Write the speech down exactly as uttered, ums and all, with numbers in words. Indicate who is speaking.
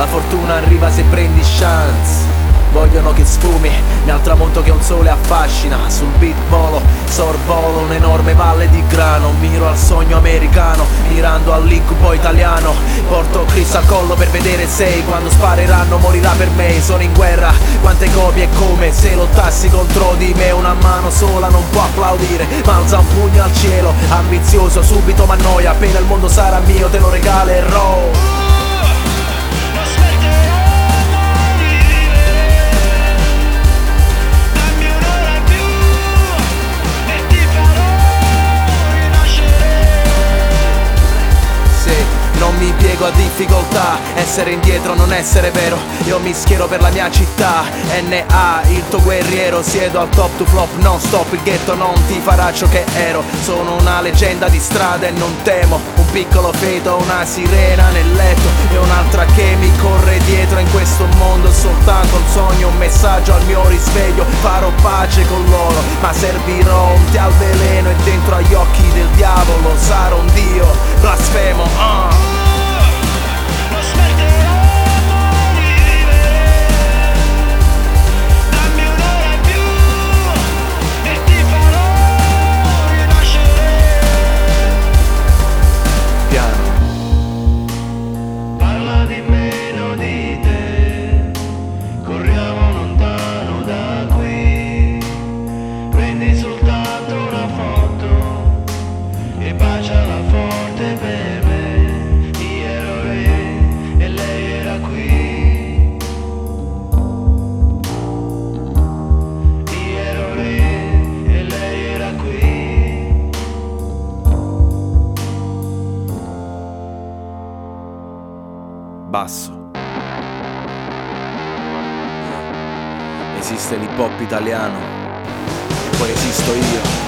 Speaker 1: La fortuna arriva se prendi chance. Vogliono che sfumi nel tramonto che un sole affascina. Sul beat volo, sorvolo un'enorme valle di grano. Miro al sogno americano, mirando all'incubo italiano. Porto Chris al collo per vedere sei. Quando spareranno morirà per me. Sono in guerra, quante copie e come se lottassi contro di me. Una mano sola non può applaudire, ma alza un pugno al cielo. Ambizioso, subito m'annoia. Appena il mondo sarà mio te lo regalerò. Non mi piego a difficoltà, essere indietro non essere vero. Io mi schiero per la mia città, N A, il tuo guerriero. Siedo al top to flop, non stop, il ghetto non ti farà ciò che ero. Sono una leggenda di strada e non temo. Un piccolo feto, una sirena nel letto e un'altra che mi corre dietro. In questo mondo soltanto un sogno, un messaggio al mio risveglio. Farò pace con loro, ma servirò un tè al veleno. E dentro agli occhi del diavolo sarò un dio blasfemo. uh. Basso. Esiste l'hip hop italiano e poi esisto io.